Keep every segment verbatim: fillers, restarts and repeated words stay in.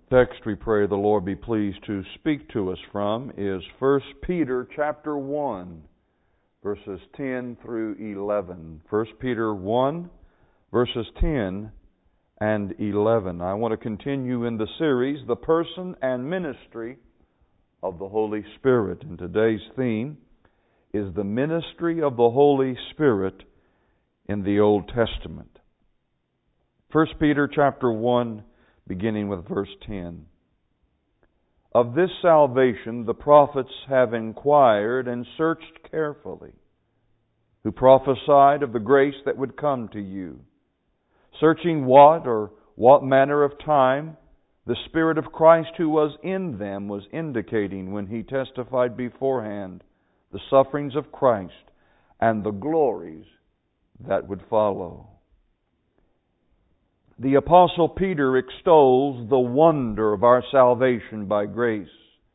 Text we pray the Lord be pleased to speak to us from is First Peter chapter one, verses ten through eleven. First Peter one, verses ten and eleven. I want to continue in the series, The Person and Ministry of the Holy Spirit. And today's theme is the ministry of the Holy Spirit in the Old Testament. First Peter chapter one, beginning with verse ten. Of this salvation the prophets have inquired and searched carefully, who prophesied of the grace that would come to you, searching what or what manner of time the Spirit of Christ who was in them was indicating when He testified beforehand the sufferings of Christ and the glories that would follow. The Apostle Peter extols the wonder of our salvation by grace.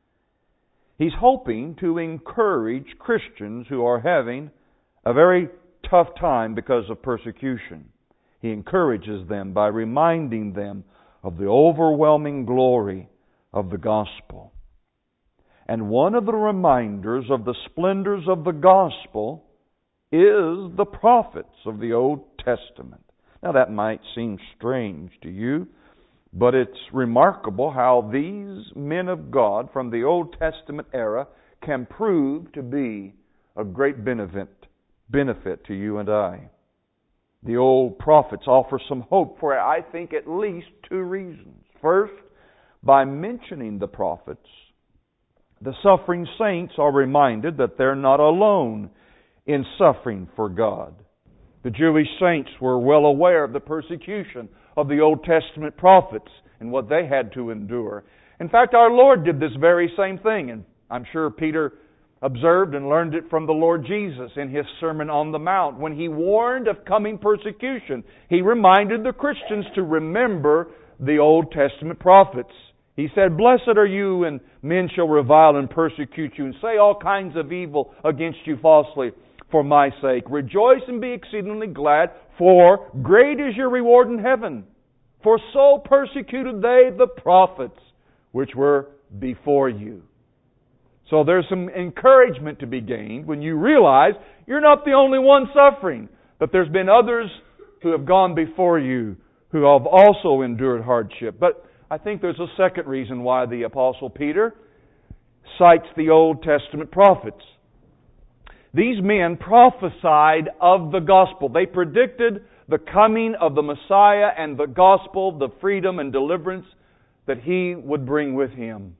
He's hoping to encourage Christians who are having a very tough time because of persecution. He encourages them by reminding them of the overwhelming glory of the gospel. And one of the reminders of the splendors of the gospel is the prophets of the Old Testament. Now that might seem strange to you, but it's remarkable how these men of God from the Old Testament era can prove to be a great benefit, benefit to you and I. The old prophets offer some hope for, I think, at least two reasons. First, by mentioning the prophets, the suffering saints are reminded that they're not alone in suffering for God. The Jewish saints were well aware of the persecution of the Old Testament prophets and what they had to endure. In fact, our Lord did this very same thing, and I'm sure Peter observed and learned it from the Lord Jesus in His Sermon on the Mount. When He warned of coming persecution, He reminded the Christians to remember the Old Testament prophets. He said, "Blessed are you, and men shall revile and persecute you, and say all kinds of evil against you falsely for my sake. Rejoice and be exceedingly glad, for great is your reward in heaven. For so persecuted they the prophets which were before you." So there's some encouragement to be gained when you realize you're not the only one suffering, but there's been others who have gone before you who have also endured hardship. But I think there's a second reason why the Apostle Peter cites the Old Testament prophets. These men prophesied of the gospel. They predicted the coming of the Messiah and the gospel, the freedom and deliverance that He would bring with Him.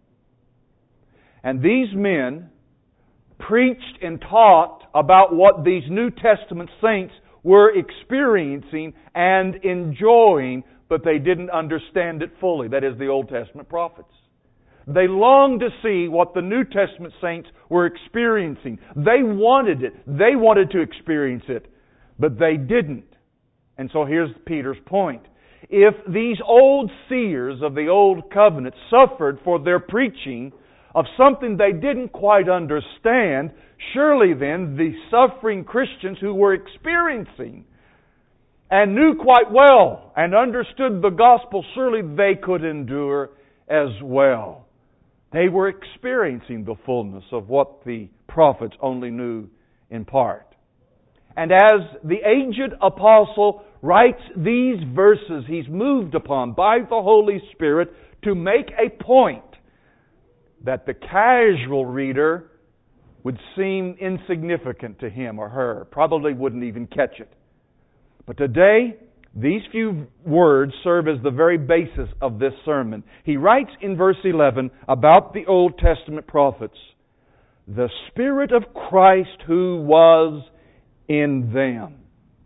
And these men preached and taught about what these New Testament saints were experiencing and enjoying, but they didn't understand it fully. That is, the Old Testament prophets. They longed to see what the New Testament saints were experiencing. They wanted it. They wanted to experience it, but they didn't. And so here's Peter's point. If these old seers of the Old Covenant suffered for their preaching of something they didn't quite understand, surely then the suffering Christians who were experiencing and knew quite well and understood the gospel, surely they could endure as well. They were experiencing the fullness of what the prophets only knew in part. And as the aged apostle writes these verses, he's moved upon by the Holy Spirit to make a point that the casual reader would seem insignificant to him or her, probably wouldn't even catch it. But today, these few words serve as the very basis of this sermon. He writes in verse eleven about the Old Testament prophets, "The Spirit of Christ who was in them."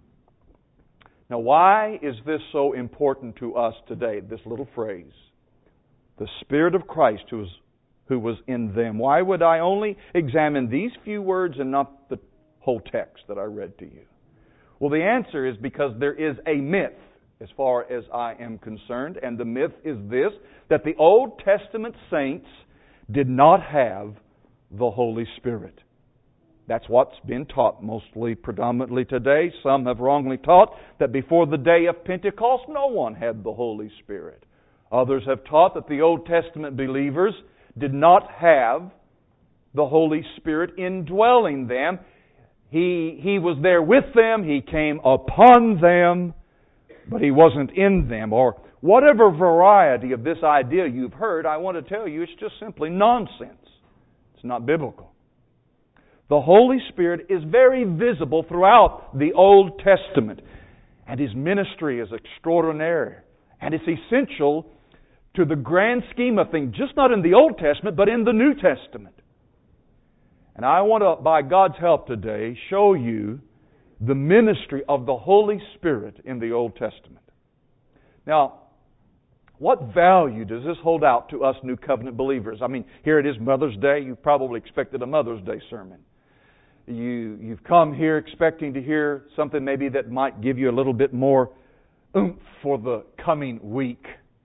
Now, why is this so important to us today, this little phrase? The Spirit of Christ who was, who was in them. Why would I only examine these few words and not the whole text that I read to you? Well, the answer is because there is a myth, as far as I am concerned, and the myth is this, that the Old Testament saints did not have the Holy Spirit. That's what's been taught mostly, predominantly today. Some have wrongly taught that before the day of Pentecost, no one had the Holy Spirit. Others have taught that the Old Testament believers did not have the Holy Spirit indwelling them. He, he was there with them, He came upon them, but He wasn't in them. Or whatever variety of this idea you've heard, I want to tell you it's just simply nonsense. It's not biblical. The Holy Spirit is very visible throughout the Old Testament, and His ministry is extraordinary. And it's essential to the grand scheme of things, just not in the Old Testament, but in the New Testament. And I want to, by God's help today, show you the ministry of the Holy Spirit in the Old Testament. Now, what value does this hold out to us New Covenant believers? I mean, here it is Mother's Day. You probably expected a Mother's Day sermon. You, you've come here expecting to hear something maybe that might give you a little bit more oomph for the coming week.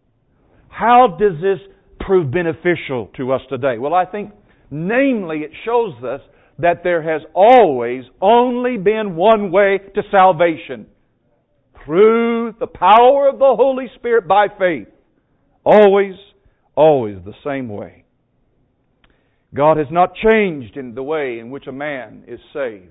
How does this prove beneficial to us today? Well, I think, namely, it shows us that there has always only been one way to salvation. Through the power of the Holy Spirit by faith. Always, always the same way. God has not changed in the way in which a man is saved.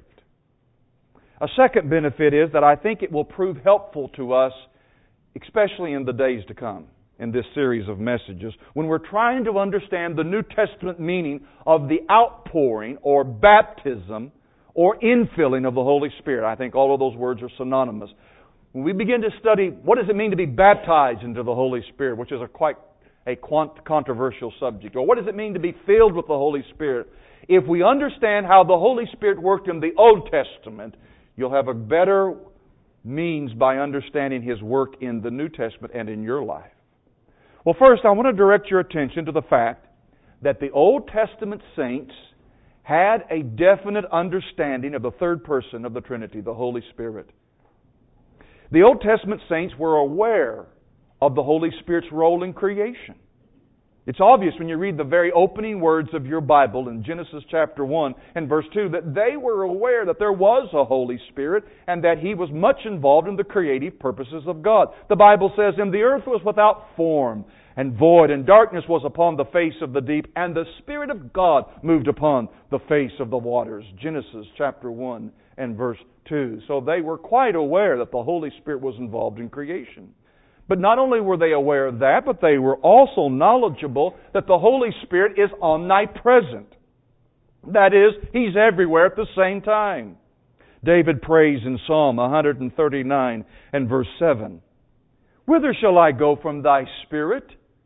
A second benefit is that I think it will prove helpful to us, especially in the days to come, in this series of messages, when we're trying to understand the New Testament meaning of the outpouring or baptism or infilling of the Holy Spirit. I think all of those words are synonymous. When we begin to study what does it mean to be baptized into the Holy Spirit, which is a quite a controversial subject, or what does it mean to be filled with the Holy Spirit, if we understand how the Holy Spirit worked in the Old Testament, you'll have a better means by understanding His work in the New Testament and in your life. Well, first, I want to direct your attention to the fact that the Old Testament saints had a definite understanding of the third person of the Trinity, the Holy Spirit. The Old Testament saints were aware of the Holy Spirit's role in creation. It's obvious when you read the very opening words of your Bible in Genesis chapter one and verse two that they were aware that there was a Holy Spirit and that He was much involved in the creative purposes of God. The Bible says, "And the earth was without form and void, and darkness was upon the face of the deep, and the Spirit of God moved upon the face of the waters." Genesis chapter one and verse two. So they were quite aware that the Holy Spirit was involved in creation. But not only were they aware of that, but they were also knowledgeable that the Holy Spirit is omnipresent. That is, He's everywhere at the same time. David prays in Psalm one thirty-nine and verse seven, "Whither shall I go from Thy Spirit?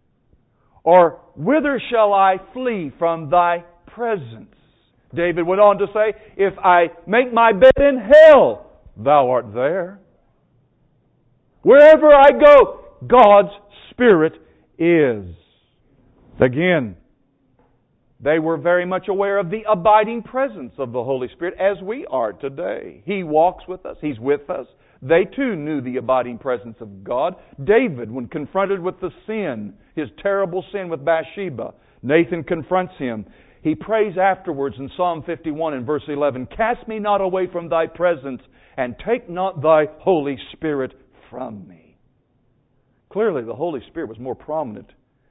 Or whither shall I flee from Thy presence?" David went on to say, "If I make my bed in hell, Thou art there." Wherever I go, God's Spirit is. Again, they were very much aware of the abiding presence of the Holy Spirit as we are today. He walks with us. He's with us. They too knew the abiding presence of God. David, when confronted with the sin, his terrible sin with Bathsheba, Nathan confronts him. He prays afterwards in Psalm fifty-one and verse eleven, "Cast me not away from Thy presence, and take not Thy Holy Spirit from me." Clearly, the Holy Spirit was more prominent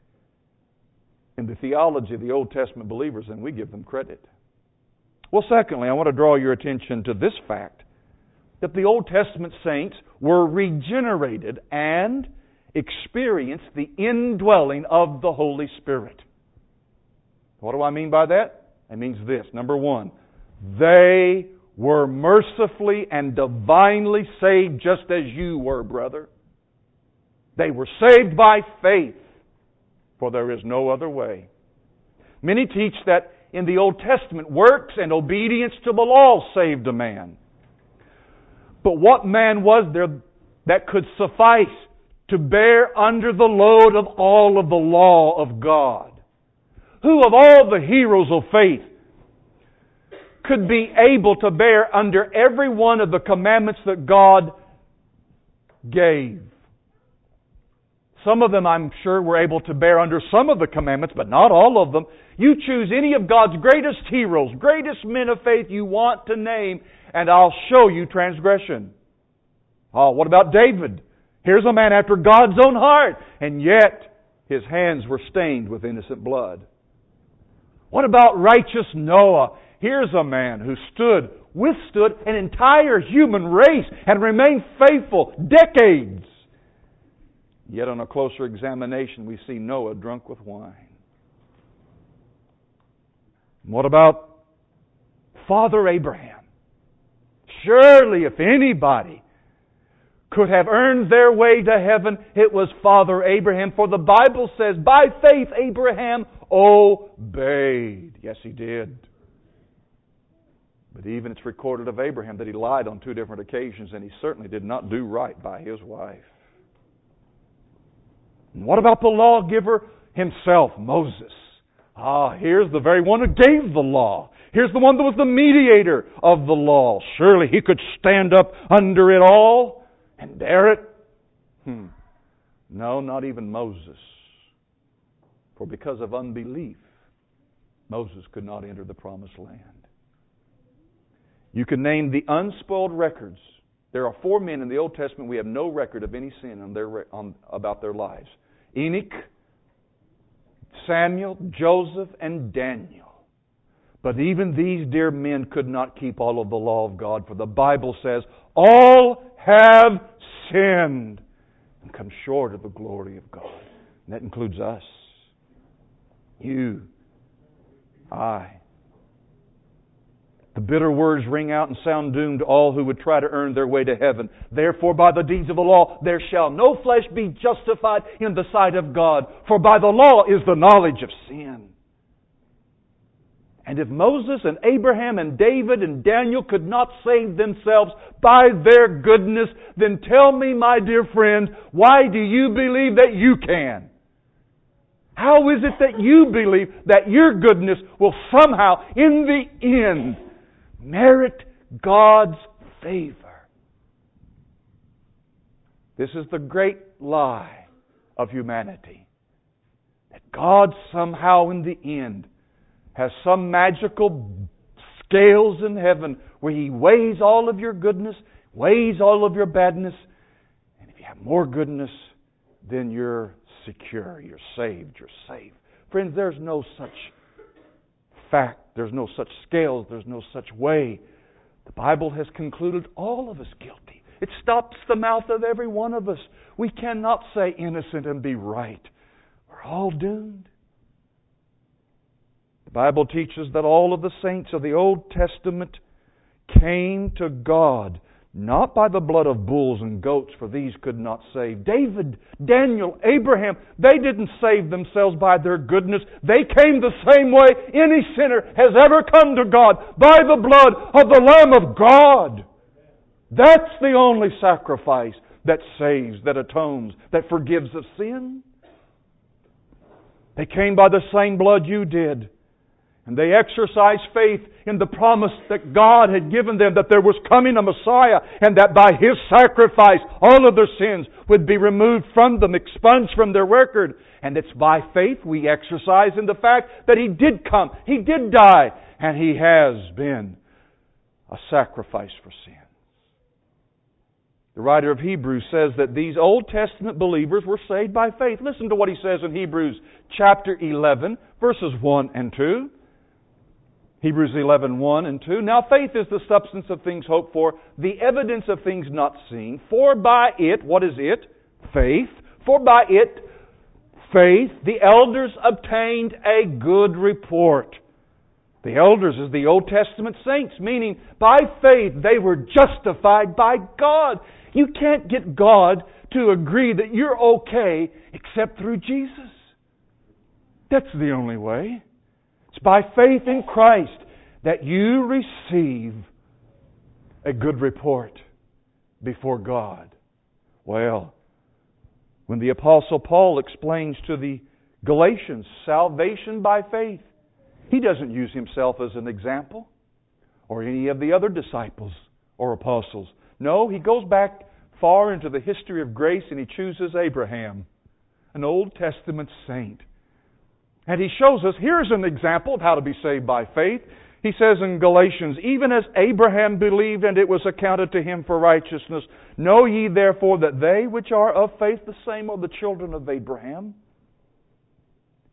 in the theology of the Old Testament believers than we give them credit. Well, secondly, I want to draw your attention to this fact, that the Old Testament saints were regenerated and experienced the indwelling of the Holy Spirit. What do I mean by that? It means this. Number one, they were mercifully and divinely saved just as you were, brother. They were saved by faith, for there is no other way. Many teach that in the Old Testament, works and obedience to the law saved a man. But what man was there that could suffice to bear under the load of all of the law of God? Who of all the heroes of faith could be able to bear under every one of the commandments that God gave? Some of them, I'm sure, were able to bear under some of the commandments, but not all of them. You choose any of God's greatest heroes, greatest men of faith you want to name, and I'll show you transgression. Oh, what about David? Here's a man after God's own heart, and yet his hands were stained with innocent blood. What about righteous Noah? Here's a man who stood, withstood an entire human race and remained faithful decades. Yet on a closer examination, we see Noah drunk with wine. What about Father Abraham? Surely if anybody could have earned their way to heaven, it was Father Abraham. For the Bible says, by faith Abraham obeyed. Yes, he did. But even it's recorded of Abraham that he lied on two different occasions, and he certainly did not do right by his wife. And what about the lawgiver himself, Moses? Ah, here's the very one who gave the law. Here's the one that was the mediator of the law. Surely he could stand up under it all and bear it? Hmm. No, not even Moses. For because of unbelief, Moses could not enter the promised land. You can name the unspoiled records. There are four men in the Old Testament we have no record of any sin on their, on, about their lives. Enoch, Samuel, Joseph, and Daniel. But even these dear men could not keep all of the law of God, for the Bible says, all have sinned and come short of the glory of God. And that includes us. You. I. The bitter words ring out and sound doom to all who would try to earn their way to heaven. Therefore, by the deeds of the law, there shall no flesh be justified in the sight of God. For by the law is the knowledge of sin. And if Moses and Abraham and David and Daniel could not save themselves by their goodness, then tell me, my dear friend, why do you believe that you can? How is it that you believe that your goodness will somehow, in the end, merit God's favor? This is the great lie of humanity. That God somehow in the end has some magical scales in heaven where He weighs all of your goodness, weighs all of your badness, and if you have more goodness, then you're secure, you're saved, you're safe. Friends, there's no such fact, there's no such scales, there's no such way. The Bible has concluded all of us guilty. It stops the mouth of every one of us. We cannot say innocent and be right. We're all doomed. The Bible teaches that all of the saints of the Old Testament came to God not by the blood of bulls and goats, for these could not save. David, Daniel, Abraham, they didn't save themselves by their goodness. They came the same way any sinner has ever come to God, by the blood of the Lamb of God. That's the only sacrifice that saves, that atones, that forgives of sin. They came by the same blood you did. And they exercised faith in the promise that God had given them, that there was coming a Messiah, and that by His sacrifice all of their sins would be removed from them, expunged from their record. And it's by faith we exercise in the fact that He did come, He did die, and He has been a sacrifice for sin. The writer of Hebrews says that these Old Testament believers were saved by faith. Listen to what he says in Hebrews chapter eleven, verses one and two. Hebrews eleven, one and two. Now faith is the substance of things hoped for, the evidence of things not seen. For by it, what is it? Faith. For by it, faith, the elders obtained a good report. The elders is the Old Testament saints, meaning by faith they were justified by God. You can't get God to agree that you're okay except through Jesus. That's the only way. It's by faith in Christ that you receive a good report before God. Well, when the Apostle Paul explains to the Galatians salvation by faith, he doesn't use himself as an example or any of the other disciples or apostles. No, he goes back far into the history of grace and he chooses Abraham, an Old Testament saint. And he shows us, here's an example of how to be saved by faith. He says in Galatians, even as Abraham believed and it was accounted to him for righteousness, know ye therefore that they which are of faith, the same are the children of Abraham.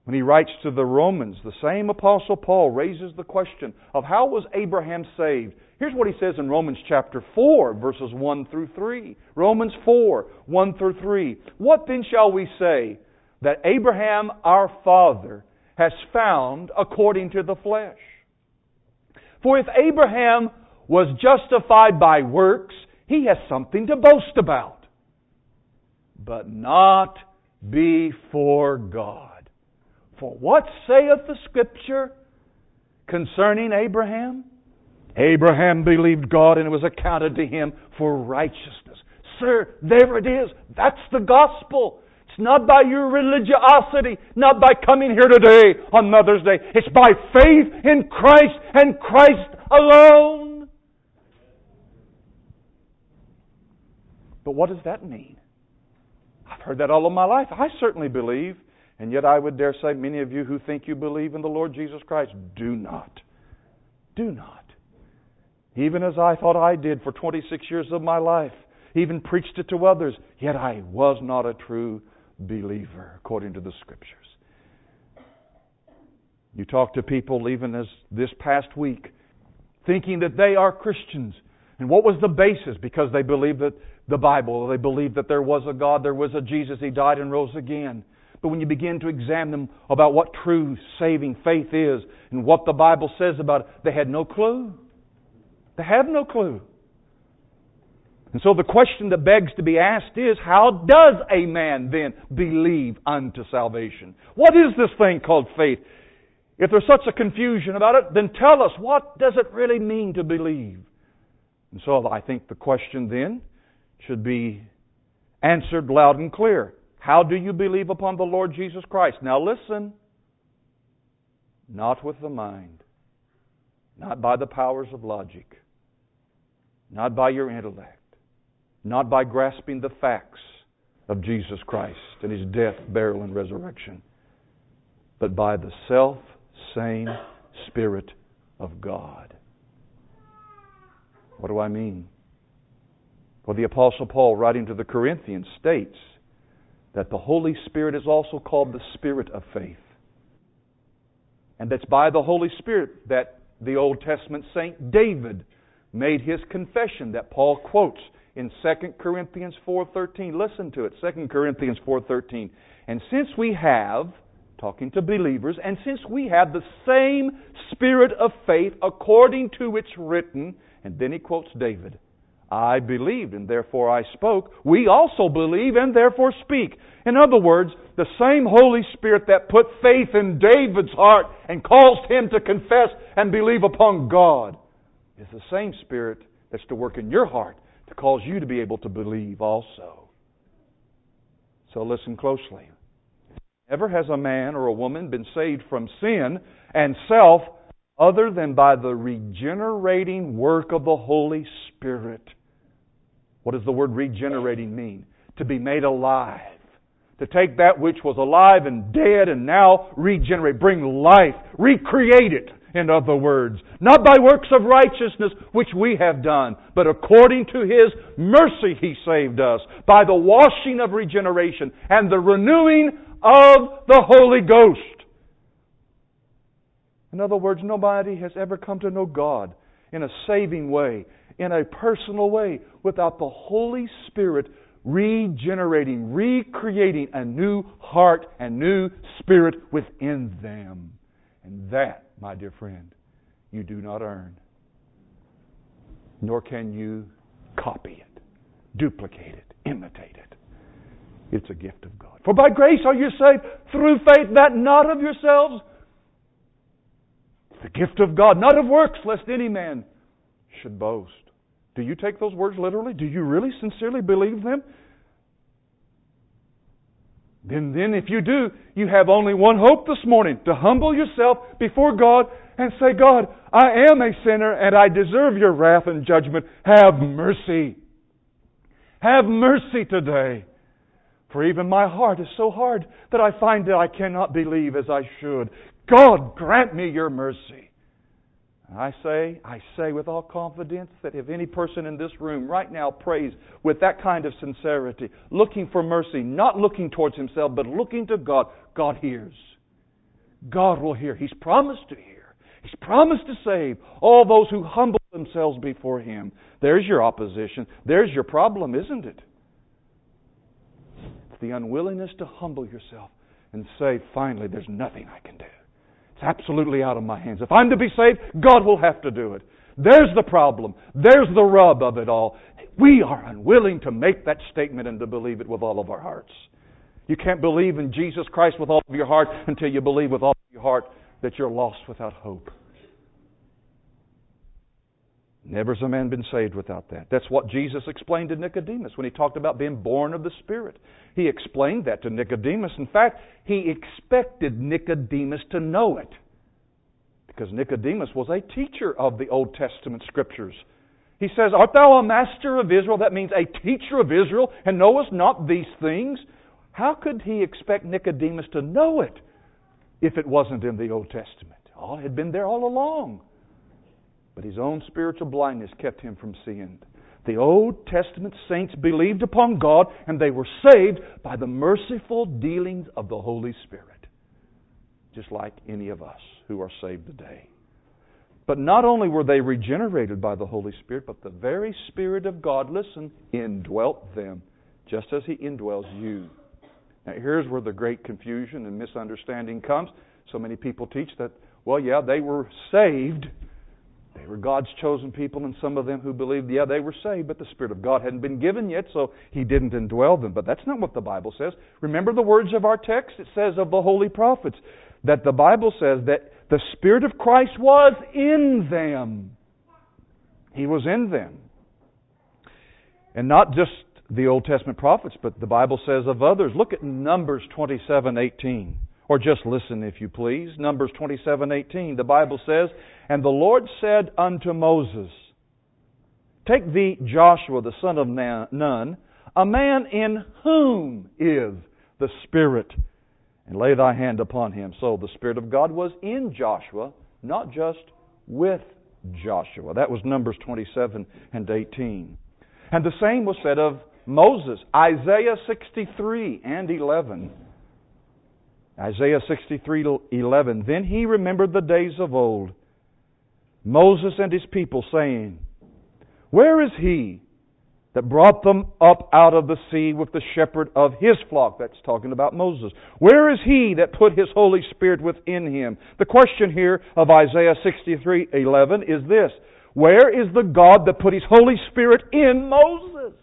When he writes to the Romans, the same Apostle Paul raises the question of how was Abraham saved? Here's what he says in Romans chapter four, verses one through three. Romans four, one through three. What then shall we say that Abraham our father has found according to the flesh? For if Abraham was justified by works, he has something to boast about, but not before God. For what saith the Scripture concerning Abraham? Abraham believed God, and it was accounted to him for righteousness. Sir, there it is. That's the gospel. It's not by your religiosity, not by coming here today on Mother's Day. It's by faith in Christ and Christ alone. But what does that mean? I've heard that all of my life. I certainly believe. And yet I would dare say many of you who think you believe in the Lord Jesus Christ do not. Do not. Even as I thought I did for twenty-six years of my life, even preached it to others, yet I was not a true believer according to the Scriptures. You talk to people even as this past week, thinking that they are Christians. And what was the basis? Because they believed that the Bible, they believed that there was a God, there was a Jesus, He died and rose again. But when you begin to examine them about what true saving faith is and what the Bible says about it, they had no clue. They have no clue. And so the question that begs to be asked is, how does a man then believe unto salvation? What is this thing called faith? If there's such a confusion about it, then tell us, what does it really mean to believe? And so I think the question then should be answered loud and clear. How do you believe upon the Lord Jesus Christ? Now listen. Not with the mind. Not by the powers of logic. Not by your intellect. Not by grasping the facts of Jesus Christ and His death, burial, and resurrection. But by the self-same Spirit of God. What do I mean? Well, the Apostle Paul, writing to the Corinthians, states that the Holy Spirit is also called the Spirit of faith. And that's by the Holy Spirit that the Old Testament Saint David made his confession that Paul quotes in Second Corinthians four thirteen. Listen to it, Second Corinthians four thirteen. And since we have, talking to believers, and since we have the same spirit of faith according to it's written, and then he quotes David, I believed and therefore I spoke. We also believe and therefore speak. In other words, the same Holy Spirit that put faith in David's heart and caused him to confess and believe upon God is the same Spirit that's to work in your heart to cause you to be able to believe also. So listen closely. Never has a man or a woman been saved from sin and self other than by the regenerating work of the Holy Spirit. What does the word regenerating mean? To be made alive. To take that which was alive and dead and now regenerate, bring life, recreate it, in other words. Not by works of righteousness which we have done, but according to His mercy He saved us, by the washing of regeneration and the renewing of the Holy Ghost. In other words, nobody has ever come to know God in a saving way, in a personal way, without the Holy Spirit regenerating, recreating a new heart and new spirit within them. And that, my dear friend, you do not earn. Nor can you copy it, duplicate it, imitate it. It's a gift of God. For by grace are you saved through faith, that not of yourselves. The gift of God, not of works, lest any man should boast. Do you take those words literally? Do you really sincerely believe them? Then, then if you do, you have only one hope this morning, to humble yourself before God and say, God, I am a sinner and I deserve your wrath and judgment. Have mercy. Have mercy today. For even my heart is so hard that I find that I cannot believe as I should. God, grant me your mercy. I say, I say with all confidence that if any person in this room right now prays with that kind of sincerity, looking for mercy, not looking towards himself, but looking to God, God hears. God will hear. He's promised to hear. He's promised to save all those who humble themselves before Him. There's your opposition. There's your problem, isn't it? It's the unwillingness to humble yourself and say, finally, there's nothing I can do. It's absolutely out of my hands. If I'm to be saved, God will have to do it. There's the problem. There's the rub of it all. We are unwilling to make that statement and to believe it with all of our hearts. You can't believe in Jesus Christ with all of your heart until you believe with all of your heart that you're lost without hope. Never has a man been saved without that. That's what Jesus explained to Nicodemus when He talked about being born of the Spirit. He explained that to Nicodemus. In fact, He expected Nicodemus to know it. Because Nicodemus was a teacher of the Old Testament Scriptures. He says, art thou a master of Israel? That means a teacher of Israel, and knowest not these things? How could He expect Nicodemus to know it if it wasn't in the Old Testament? Oh, it had been there all along. But his own spiritual blindness kept him from seeing it. The Old Testament saints believed upon God, and they were saved by the merciful dealings of the Holy Spirit. Just like any of us who are saved today. But not only were they regenerated by the Holy Spirit, but the very Spirit of God, listen, indwelt them, just as He indwells you. Now here's where the great confusion and misunderstanding comes. So many people teach that, well, yeah, they were saved. They were God's chosen people, and some of them who believed, yeah, they were saved, but the Spirit of God hadn't been given yet, so He didn't indwell them. But that's not what the Bible says. Remember the words of our text? It says of the holy prophets that the Bible says that the Spirit of Christ was in them. He was in them. And not just the Old Testament prophets, but the Bible says of others. Look at Numbers twenty-seven eighteen. Or just listen, if you please. Numbers twenty-seven eighteen. The Bible says, and the Lord said unto Moses, take thee Joshua the son of Nun, a man in whom is the Spirit, and lay thy hand upon him. So the Spirit of God was in Joshua, not just with Joshua. That was Numbers twenty-seven and eighteen. And the same was said of Moses. Isaiah sixty-three and eleven. Isaiah sixty-three eleven. Then he remembered the days of old, Moses and his people, saying, where is he that brought them up out of the sea with the shepherd of his flock? That's talking about Moses. Where is he that put his Holy Spirit within him? The question here of Isaiah sixty-three eleven is this. Where is the God that put His Holy Spirit in Moses?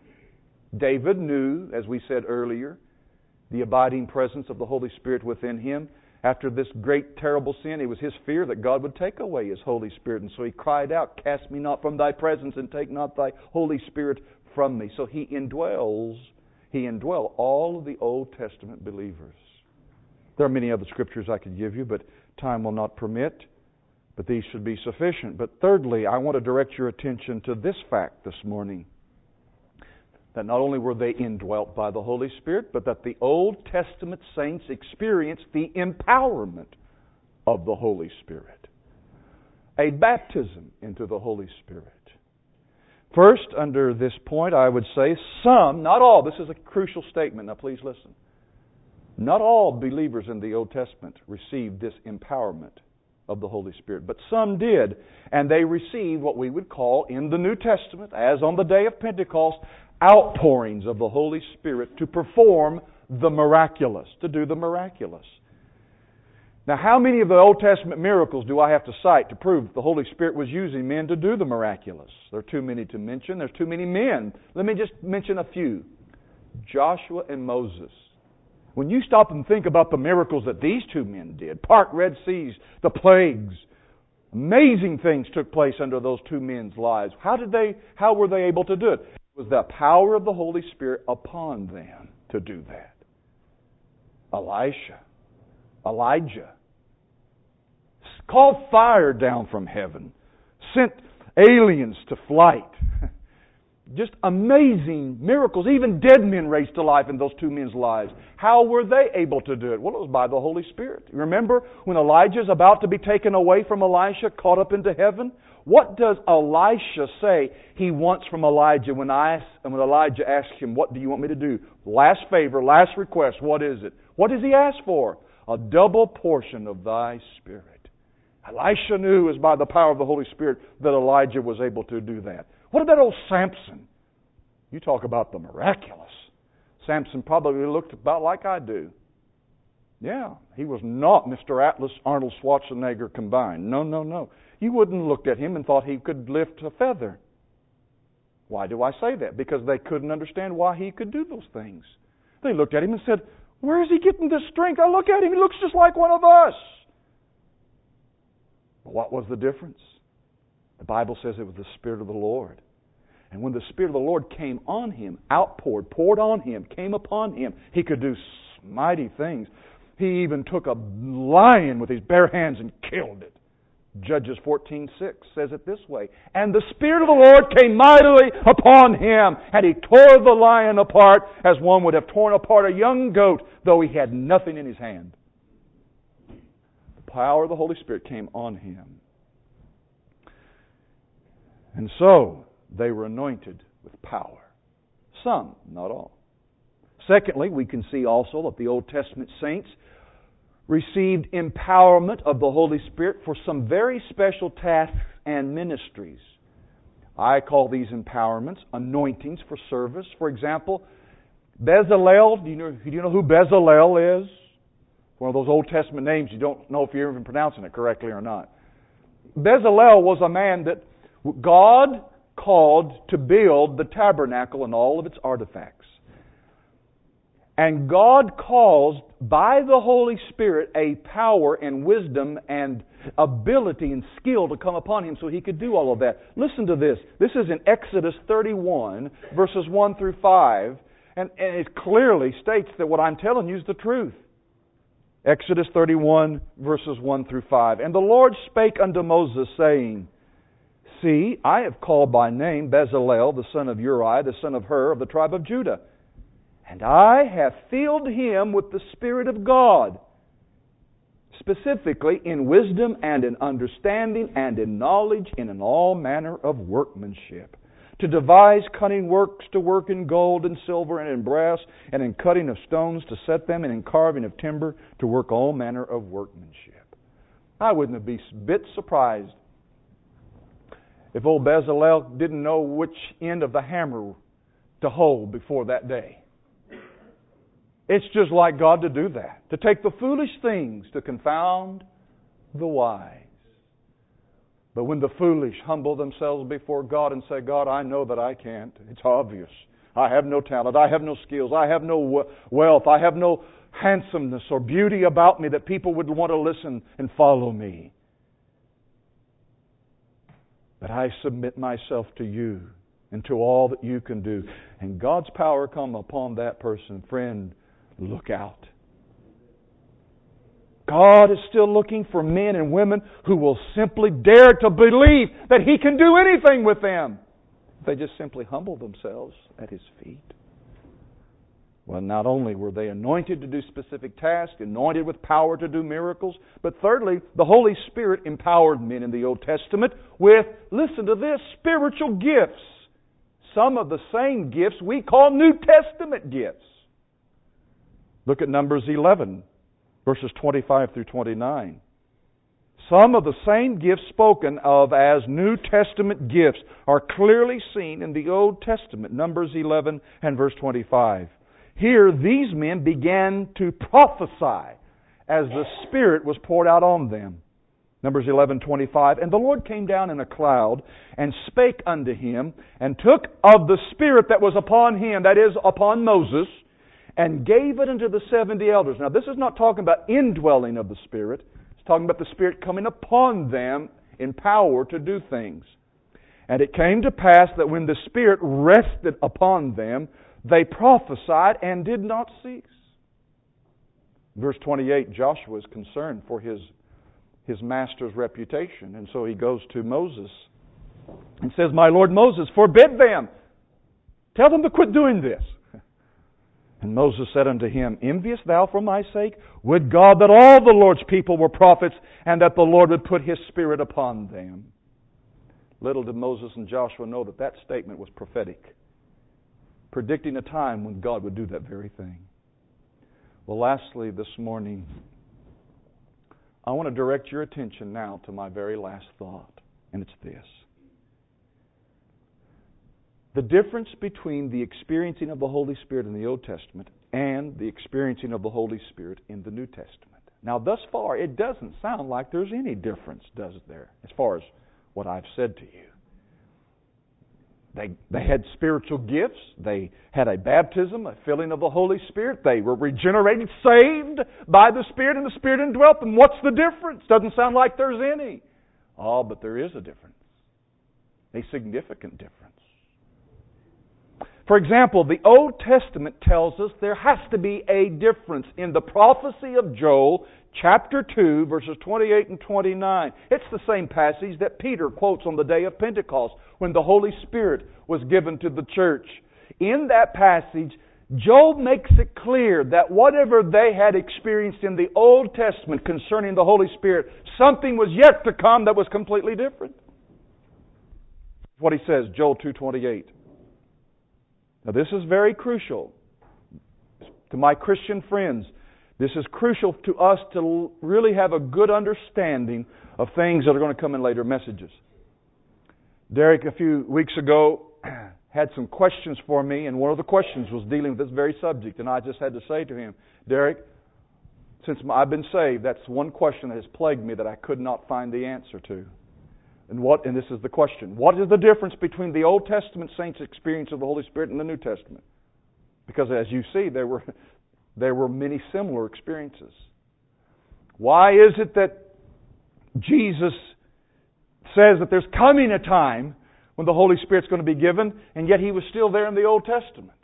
David knew, as we said earlier, the abiding presence of the Holy Spirit within him. After this great, terrible sin, it was his fear that God would take away His Holy Spirit. And so he cried out, cast me not from thy presence and take not thy Holy Spirit from me. So he indwells, he indwell all of the Old Testament believers. There are many other scriptures I could give you, but time will not permit. But these should be sufficient. But thirdly, I want to direct your attention to this fact this morning. That not only were they indwelt by the Holy Spirit, but that the Old Testament saints experienced the empowerment of the Holy Spirit. A baptism into the Holy Spirit. First, under this point, I would say some, not all, this is a crucial statement, now please listen. Not all believers in the Old Testament received this empowerment of the Holy Spirit, but some did, and they received what we would call in the New Testament, as on the day of Pentecost, outpourings of the Holy Spirit to perform the miraculous, to do the miraculous. Now, how many of the Old Testament miracles do I have to cite to prove that the Holy Spirit was using men to do the miraculous? There are too many to mention. There's too many men. Let me just mention a few. Joshua and Moses. When you stop and think about the miracles that these two men did, part Red Seas, the plagues, amazing things took place under those two men's lives. How did they, how were they able to do it? It was the power of the Holy Spirit upon them to do that. Elisha, Elijah, called fire down from heaven, sent aliens to flight. Just amazing miracles. Even dead men raised to life in those two men's lives. How were they able to do it? Well, it was by the Holy Spirit. Remember when Elijah's about to be taken away from Elisha, caught up into heaven? What does Elisha say he wants from Elijah when, I, when Elijah asks him, what do you want me to do? Last favor, last request, what is it? What does he ask for? a double portion of thy Spirit. Elisha knew it was by the power of the Holy Spirit that Elijah was able to do that. What about old Samson? You talk about the miraculous. Samson probably looked about like I do. Yeah, he was not Mister Atlas, Arnold Schwarzenegger combined. No, no, no. You wouldn't have looked at him and thought he could lift a feather. Why do I say that? Because they couldn't understand why he could do those things. They looked at him and said, where is he getting this strength? I look at him, he looks just like one of us. But what was the difference? The Bible says it was the Spirit of the Lord. And when the Spirit of the Lord came on him, outpoured, poured on him, came upon him, he could do mighty things. He even took a lion with his bare hands and killed it. Judges fourteen six says it this way. And the Spirit of the Lord came mightily upon him, and he tore the lion apart as one would have torn apart a young goat, though he had nothing in his hand. The power of the Holy Spirit came on him. And so, they were anointed with power. Some, not all. Secondly, we can see also that the Old Testament saints received empowerment of the Holy Spirit for some very special tasks and ministries. I call these empowerments anointings for service. For example, Bezalel, do you know, do you know who Bezalel is? One of those Old Testament names you don't know if you're even pronouncing it correctly or not. Bezalel was a man that God called to build the tabernacle and all of its artifacts. And God caused by the Holy Spirit a power and wisdom and ability and skill to come upon him so he could do all of that. Listen to this. This is in Exodus thirty-one, verses one through five. And, and it clearly states that what I'm telling you is the truth. Exodus thirty-one, verses one through five. And the Lord spake unto Moses, saying, See, I have called by name Bezalel, the son of Uri, the son of Hur, of the tribe of Judah. And I have filled him with the Spirit of God, specifically in wisdom and in understanding and in knowledge and in all manner of workmanship, to devise cunning works, to work in gold and silver and in brass, and in cutting of stones to set them, and in carving of timber, to work all manner of workmanship. I wouldn't be a bit surprised if old Bezalel didn't know which end of the hammer to hold before that day. It's just like God to do that. To take the foolish things to confound the wise. But when the foolish humble themselves before God and say, God, I know that I can't. It's obvious. I have no talent. I have no skills. I have no wealth. I have no handsomeness or beauty about me that people would want to listen and follow me. But I submit myself to you and to all that you can do. And God's power come upon that person. Friend, look out. God is still looking for men and women who will simply dare to believe that He can do anything with them. They just simply humble themselves at His feet. Well, not only were they anointed to do specific tasks, anointed with power to do miracles, but thirdly, the Holy Spirit empowered men in the Old Testament with, listen to this, spiritual gifts. Some of the same gifts we call New Testament gifts. Look at Numbers eleven, verses twenty-five through twenty-nine. Some of the same gifts spoken of as New Testament gifts are clearly seen in the Old Testament, Numbers eleven and verse twenty-five. Here, these men began to prophesy as the Spirit was poured out on them. Numbers eleven twenty-five. And the Lord came down in a cloud and spake unto him, and took of the Spirit that was upon him, that is, upon Moses, and gave it unto the seventy elders. Now, this is not talking about indwelling of the Spirit. It's talking about the Spirit coming upon them in power to do things. And it came to pass that when the Spirit rested upon them, they prophesied and did not cease. Verse twenty-eight, Joshua is concerned for his, his master's reputation. And so he goes to Moses and says, My Lord Moses, forbid them. Tell them to quit doing this. And Moses said unto him, Enviest thou for my sake? Would God that all the Lord's people were prophets, and that the Lord would put His Spirit upon them. Little did Moses and Joshua know that that statement was prophetic, predicting a time when God would do that very thing. Well, lastly, this morning, I want to direct your attention now to my very last thought, and it's this. The difference between the experiencing of the Holy Spirit in the Old Testament and the experiencing of the Holy Spirit in the New Testament. Now, thus far, it doesn't sound like there's any difference, does it there, as far as what I've said to you? They, they had spiritual gifts. They had a baptism, a filling of the Holy Spirit. They were regenerated, saved by the Spirit, and the Spirit indwelt them. What's the difference? Doesn't sound like there's any. Oh, but there is a difference. A significant difference. For example, the Old Testament tells us there has to be a difference in the prophecy of Joel, chapter two, verses twenty-eight and twenty-nine. It's the same passage that Peter quotes on the day of Pentecost when the Holy Spirit was given to the church. In that passage, Joel makes it clear that whatever they had experienced in the Old Testament concerning the Holy Spirit, something was yet to come that was completely different. What he says, Joel two twenty-eight. Now this is very crucial to my Christian friends. This is crucial to us to really have a good understanding of things that are going to come in later messages. Derek, a few weeks ago, had some questions for me, and one of the questions was dealing with this very subject. And I just had to say to him, Derek, since I've been saved, that's one question that has plagued me that I could not find the answer to. And what? And this is the question. What is the difference between the Old Testament saints' experience of the Holy Spirit and the New Testament? Because as you see, there were there were many similar experiences. Why is it that Jesus says that there's coming a time when the Holy Spirit's going to be given, and yet He was still there in the Old Testament?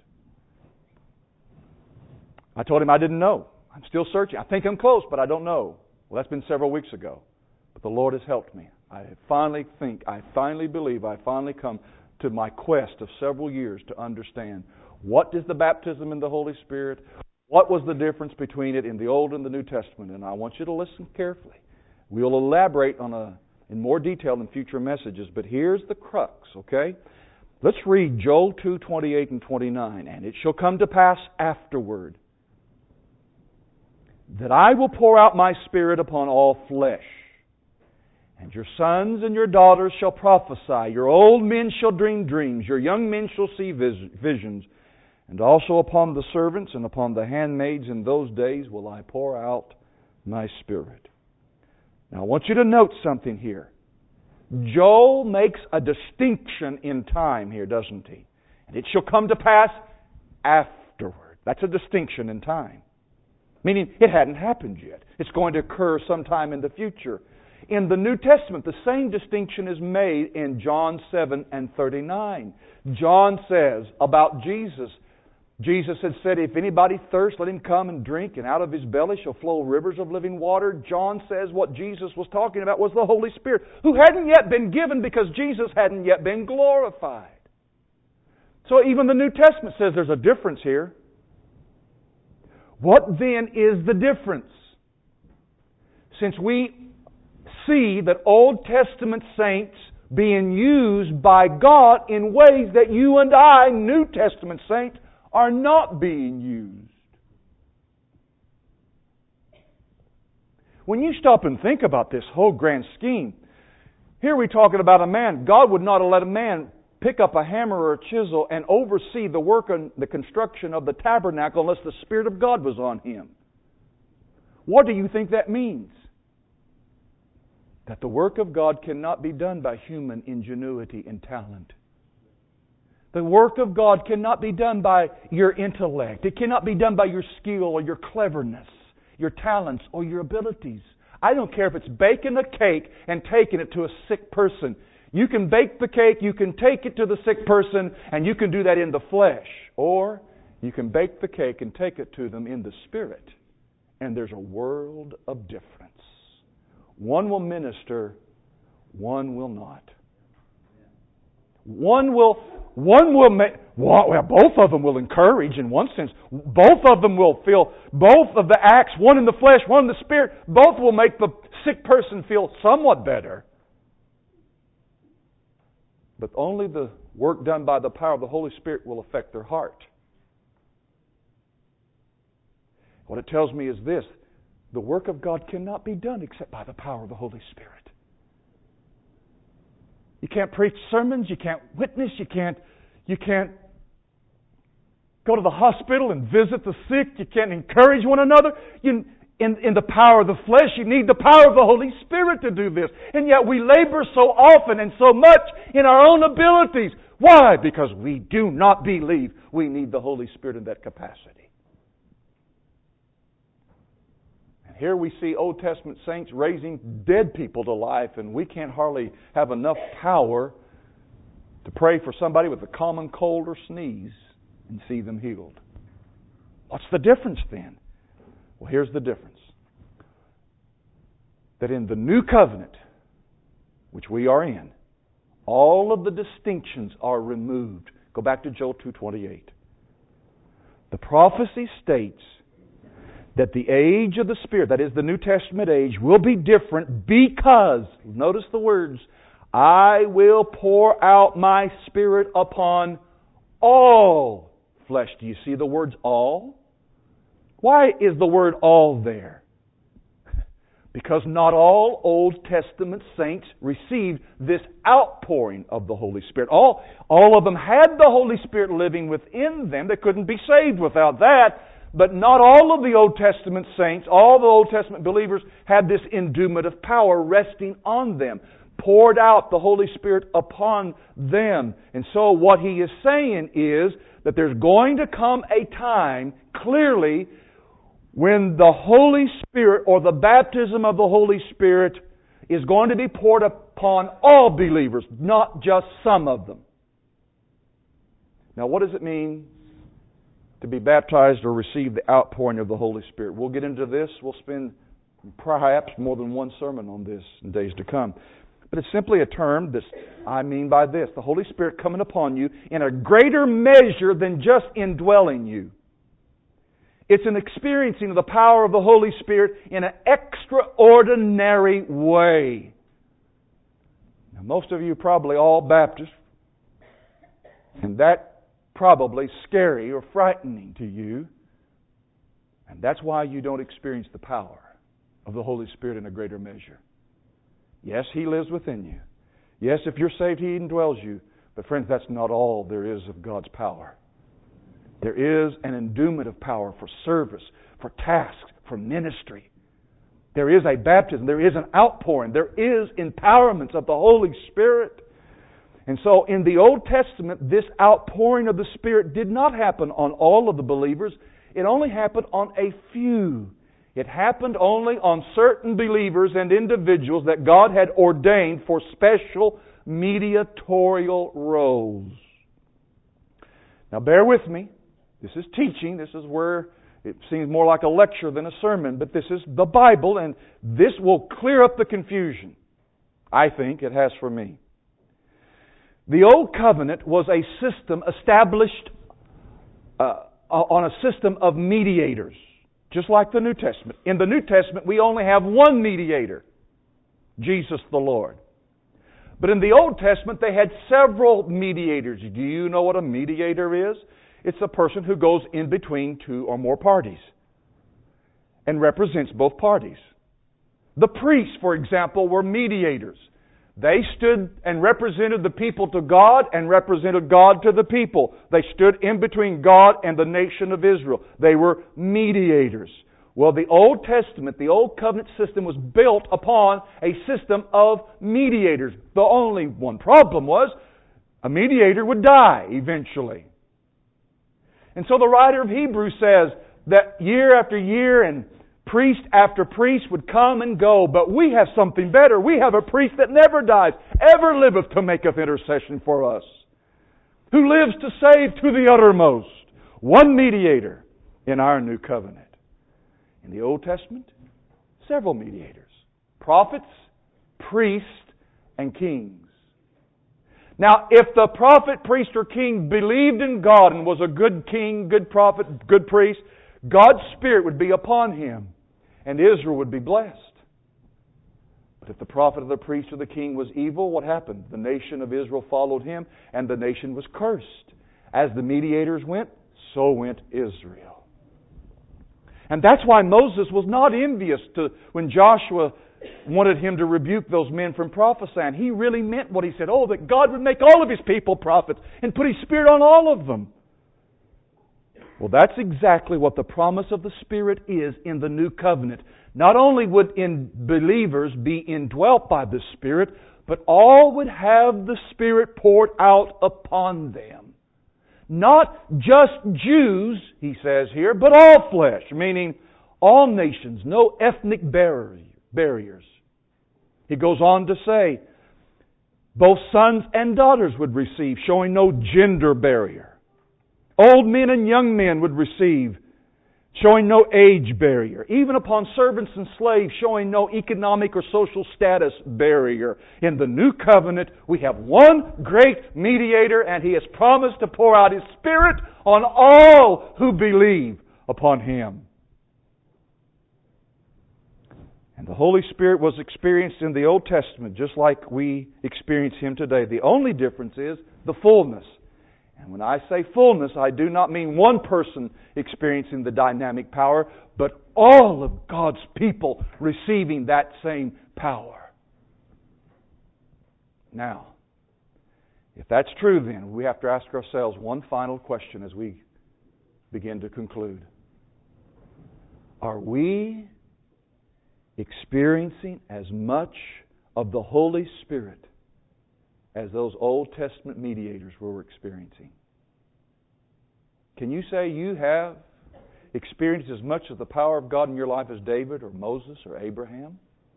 I told him I didn't know. I'm still searching. I think I'm close, but I don't know. Well, that's been several weeks ago. But the Lord has helped me. I finally think, I finally believe, I finally come to my quest of several years to understand what is the baptism in the Holy Spirit, what was the difference between it in the Old and the New Testament. And I want you to listen carefully. We'll elaborate on a in more detail in future messages, but here's the crux, okay? Let's read Joel two twenty-eight and twenty-nine. And it shall come to pass afterward that I will pour out my Spirit upon all flesh. And your sons and your daughters shall prophesy. Your old men shall dream dreams. Your young men shall see vis- visions. And also upon the servants and upon the handmaids in those days will I pour out my Spirit. Now I want you to note something here. Joel makes a distinction in time here, doesn't he? And it shall come to pass afterward. That's a distinction in time. Meaning it hadn't happened yet. It's going to occur sometime in the future. In the New Testament, the same distinction is made in John seven and thirty-nine. John says about Jesus, Jesus had said, if anybody thirsts, let him come and drink, and out of his belly shall flow rivers of living water. John says what Jesus was talking about was the Holy Spirit, who hadn't yet been given because Jesus hadn't yet been glorified. So even the New Testament says there's a difference here. What then is the difference? Since we see that Old Testament saints being used by God in ways that you and I, New Testament saints, are not being used. When you stop and think about this whole grand scheme, here we're talking about a man. God would not have let a man pick up a hammer or a chisel and oversee the work and the construction of the tabernacle unless the Spirit of God was on him. What do you think that means? That the work of God cannot be done by human ingenuity and talent. The work of God cannot be done by your intellect. It cannot be done by your skill or your cleverness, your talents or your abilities. I don't care if it's baking a cake and taking it to a sick person. You can bake the cake, you can take it to the sick person, and you can do that in the flesh. Or you can bake the cake and take it to them in the Spirit. And there's a world of difference. One will minister, one will not. One will, one will make, well, both of them will encourage in one sense. Both of them will feel, both of the acts, one in the flesh, one in the Spirit, both will make the sick person feel somewhat better. But only the work done by the power of the Holy Spirit will affect their heart. What it tells me is this. the work of God cannot be done except by the power of the Holy Spirit. You can't preach sermons, you can't witness, you can't, you can't go to the hospital and visit the sick, you can't encourage one another. You, in, in the power of the flesh, you need the power of the Holy Spirit to do this. And yet we labor so often and so much in our own abilities. Why? Because we do not believe we need the Holy Spirit in that capacity. And here we see Old Testament saints raising dead people to life, and we can't hardly have enough power to pray for somebody with a common cold or sneeze and see them healed. What's the difference then? Well, here's the difference. That in the new covenant, which we are in, all of the distinctions are removed. Go back to Joel two twenty-eight. The prophecy states that the age of the Spirit, that is the New Testament age, will be different because, notice the words, I will pour out my Spirit upon all flesh. Do you see the words all? Why is the word all there? Because not all Old Testament saints received this outpouring of the Holy Spirit. All, all of them had the Holy Spirit living within them. They couldn't be saved without that. But not all of the Old Testament saints, all the Old Testament believers, had this endowment of power resting on them. Poured out the Holy Spirit upon them. And so what he is saying is that there's going to come a time, clearly, when the Holy Spirit, or the baptism of the Holy Spirit, is going to be poured upon all believers, not just some of them. Now, what does it mean to be baptized or receive the outpouring of the Holy Spirit? We'll get into this. We'll spend perhaps more than one sermon on this in days to come. But it's simply a term that I mean by this: the Holy Spirit coming upon you in a greater measure than just indwelling you. It's an experiencing of the power of the Holy Spirit in an extraordinary way. Now, most of you are probably all Baptists, and that probably scary or frightening to you. And that's why you don't experience the power of the Holy Spirit in a greater measure. Yes, He lives within you. Yes, if you're saved, He indwells you. But friends, that's not all there is of God's power. There is an endowment of power for service, for tasks, for ministry. There is a baptism. There is an outpouring. There is empowerment of the Holy Spirit. And so in the Old Testament, this outpouring of the Spirit did not happen on all of the believers. It only happened on a few. It happened only on certain believers and individuals that God had ordained for special mediatorial roles. Now bear with me. This is teaching. This is where it seems more like a lecture than a sermon. But this is the Bible, and this will clear up the confusion. I think it has for me. The Old Covenant was a system established uh, on a system of mediators, just like the New Testament. In the New Testament, we only have one mediator, Jesus the Lord. But in the Old Testament, they had several mediators. Do you know what a mediator is? It's a person who goes in between two or more parties and represents both parties. The priests, for example, were mediators. They stood and represented the people to God and represented God to the people. They stood in between God and the nation of Israel. They were mediators. Well, the Old Testament, the Old Covenant system was built upon a system of mediators. The only one problem was a mediator would die eventually. And so the writer of Hebrews says that year after year and priest after priest would come and go, but we have something better. We have a priest that never dies, ever liveth to maketh intercession for us, who lives to save to the uttermost. One mediator in our new covenant. In the Old Testament, several mediators. Prophets, priests, and kings. Now, if the prophet, priest, or king believed in God and was a good king, good prophet, good priest, God's Spirit would be upon him, and Israel would be blessed. But if the prophet or the priest or the king was evil, what happened? The nation of Israel followed him, and the nation was cursed. As the mediators went, so went Israel. And that's why Moses was not envious to when Joshua wanted him to rebuke those men from prophesying. He really meant what he said. Oh, that God would make all of His people prophets and put His Spirit on all of them. Well, that's exactly what the promise of the Spirit is in the New Covenant. Not only would in believers be indwelt by the Spirit, but all would have the Spirit poured out upon them. Not just Jews, he says here, but all flesh, meaning all nations, no ethnic barriers. He goes on to say, both sons and daughters would receive, showing no gender barrier. Old men and young men would receive, showing no age barrier. Even upon servants and slaves, showing no economic or social status barrier. In the New Covenant, we have one great mediator, and He has promised to pour out His Spirit on all who believe upon Him. And the Holy Spirit was experienced in the Old Testament just like we experience Him today. The only difference is the fullness. And when I say fullness, I do not mean one person experiencing the dynamic power, but all of God's people receiving that same power. Now, if that's true, then we have to ask ourselves one final question as we begin to conclude. Are we experiencing as much of the Holy Spirit as those Old Testament mediators were experiencing? Can you say you have experienced as much of the power of God in your life as David or Moses or Abraham?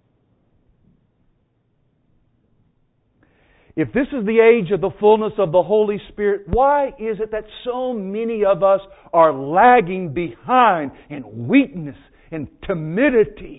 If this is the age of the fullness of the Holy Spirit, why is it that so many of us are lagging behind in weakness and timidity,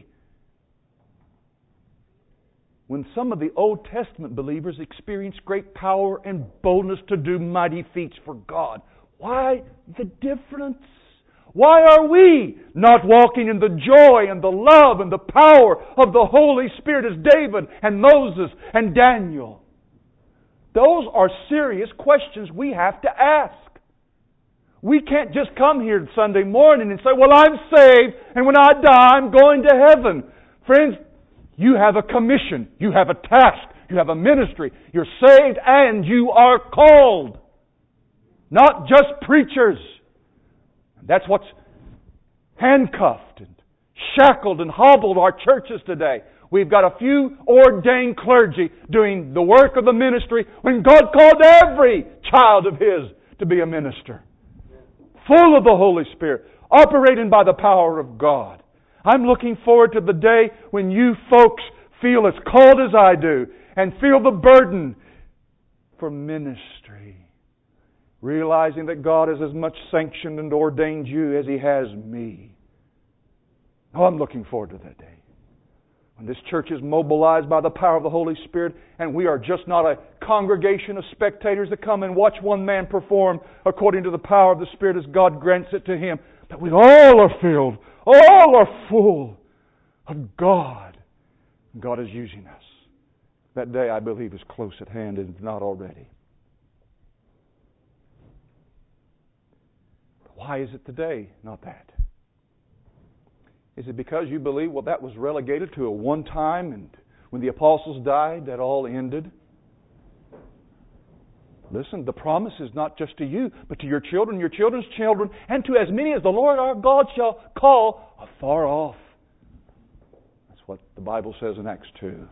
when some of the Old Testament believers experienced great power and boldness to do mighty feats for God? Why the difference? Why are we not walking in the joy and the love and the power of the Holy Spirit as David and Moses and Daniel? Those are serious questions we have to ask. We can't just come here Sunday morning and say, well, I'm saved, and when I die, I'm going to heaven. Friends, you have a commission. You have a task. You have a ministry. You're saved and you are called. Not just preachers. That's what's handcuffed and shackled and hobbled our churches today. We've got a few ordained clergy doing the work of the ministry when God called every child of His to be a minister. Full of the Holy Spirit, operating by the power of God. I'm looking forward to the day when you folks feel as called as I do and feel the burden for ministry. Realizing that God has as much sanctioned and ordained you as He has me. Oh, I'm looking forward to that day. When this church is mobilized by the power of the Holy Spirit, and we are just not a congregation of spectators that come and watch one man perform according to the power of the Spirit as God grants it to him, but we all are filled, all are full of God. God is using us. That day, I believe, is close at hand, if not already. But why is it today not that? Is it because you believe, well, that was relegated to a one time, and when the apostles died, that all ended? Listen, the promise is not just to you, but to your children, your children's children, and to as many as the Lord our God shall call afar off. That's what the Bible says in Acts two.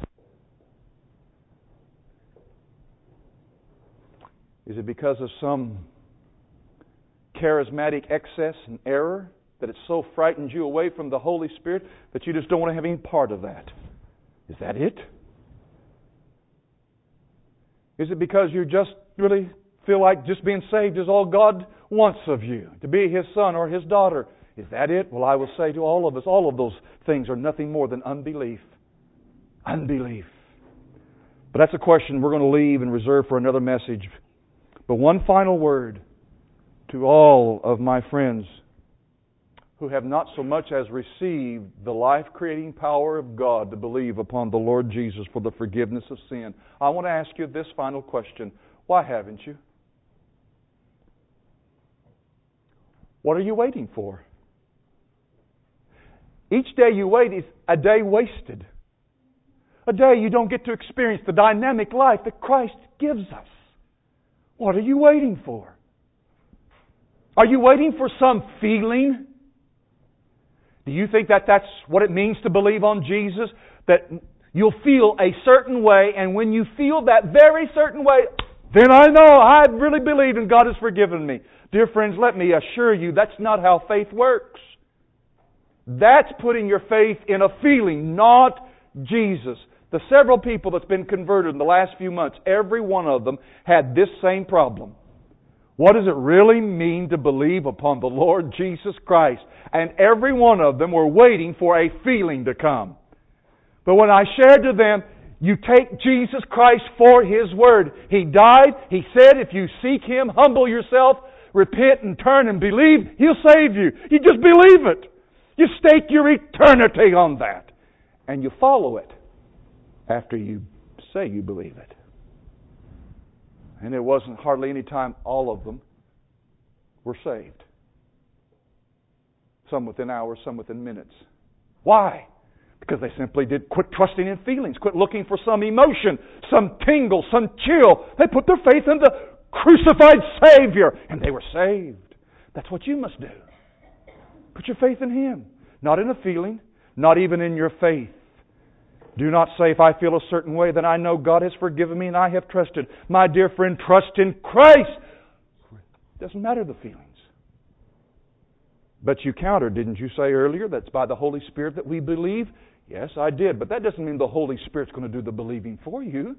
Is it because of some charismatic excess and error that it so frightens you away from the Holy Spirit that you just don't want to have any part of that? Is that it? Is it because you just really feel like just being saved is all God wants of you, to be His son or His daughter? Is that it? Well, I will say to all of us, all of those things are nothing more than unbelief. Unbelief. But that's a question we're going to leave and reserve for another message. But one final word to all of my friends who have not so much as received the life-creating power of God to believe upon the Lord Jesus for the forgiveness of sin. I want to ask you this final question. Why haven't you? What are you waiting for? Each day you wait is a day wasted. A day you don't get to experience the dynamic life that Christ gives us. What are you waiting for? Are you waiting for some feeling? Do you think that that's what it means to believe on Jesus? That you'll feel a certain way, and when you feel that very certain way, then I know I really believe and God has forgiven me. Dear friends, let me assure you that's not how faith works. That's putting your faith in a feeling, not Jesus. The several people that's been converted in the last few months, every one of them had this same problem. What does it really mean to believe upon the Lord Jesus Christ? And every one of them were waiting for a feeling to come. But when I shared to them, you take Jesus Christ for His Word. He died. He said, if you seek Him, humble yourself, repent and turn and believe, He'll save you. You just believe it. You stake your eternity on that. And you follow it after you say you believe it. And it wasn't hardly any time all of them were saved. Some within hours, some within minutes. Why? Because they simply did quit trusting in feelings, quit looking for some emotion, some tingle, some chill. They put their faith in the crucified Savior, and they were saved. That's what you must do. Put your faith in Him. Not in a feeling, not even in your faith. Do not say, if I feel a certain way, then I know God has forgiven me and I have trusted. My dear friend, trust in Christ. It doesn't matter the feelings. But you countered, didn't you say earlier, that's by the Holy Spirit that we believe? Yes, I did. But that doesn't mean the Holy Spirit's going to do the believing for you.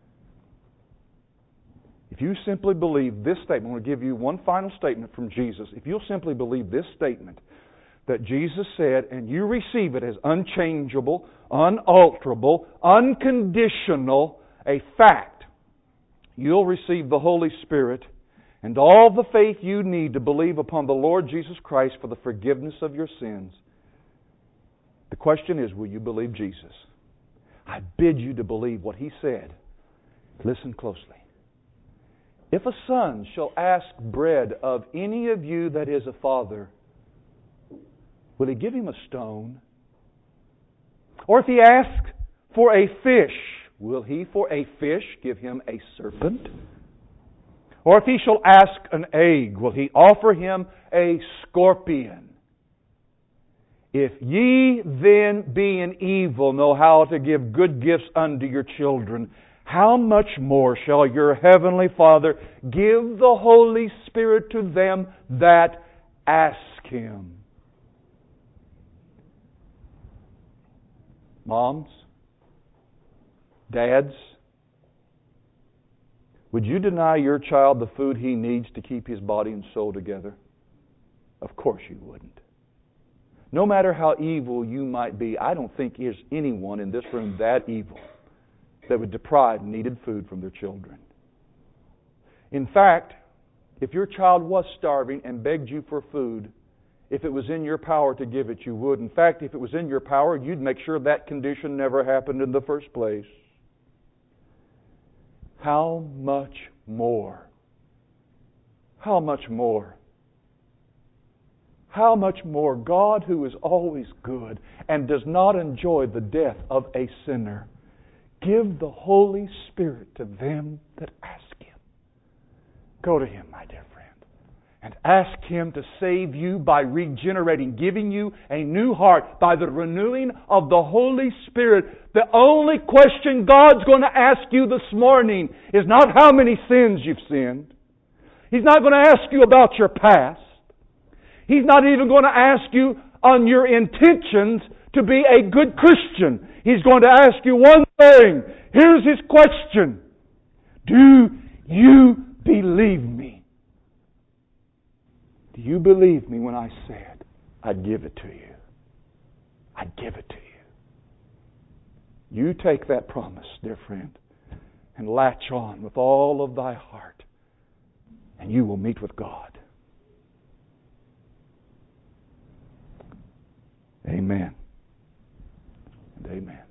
If you simply believe this statement, I'm going to give you one final statement from Jesus. If you'll simply believe this statement, that Jesus said, and you receive it as unchangeable, unalterable, unconditional, a fact, you'll receive the Holy Spirit and all the faith you need to believe upon the Lord Jesus Christ for the forgiveness of your sins. The question is, will you believe Jesus? I bid you to believe what He said. Listen closely. If a son shall ask bread of any of you that is a father, will He give him a stone? Or if he asks for a fish, will He for a fish give him a serpent? Or if he shall ask an egg, will He offer him a scorpion? If ye then, being evil, know how to give good gifts unto your children, how much more shall your heavenly Father give the Holy Spirit to them that ask Him? Moms, dads, would you deny your child the food he needs to keep his body and soul together? Of course you wouldn't. No matter how evil you might be, I don't think there's anyone in this room that evil that would deprive needed food from their children. In fact, if your child was starving and begged you for food, if it was in your power to give it, you would. In fact, if it was in your power, you'd make sure that condition never happened in the first place. How much more? How much more? How much more God, who is always good and does not enjoy the death of a sinner, give the Holy Spirit to them that ask Him. Go to Him, my dear friend, and ask Him to save you by regenerating, giving you a new heart by the renewing of the Holy Spirit. The only question God's going to ask you this morning is not how many sins you've sinned. He's not going to ask you about your past. He's not even going to ask you on your intentions to be a good Christian. He's going to ask you one thing. Here's His question. Do you believe me? Do you believe me when I said I'd give it to you? I'd give it to you. You take that promise, dear friend, and latch on with all of thy heart, and you will meet with God. Amen. And amen.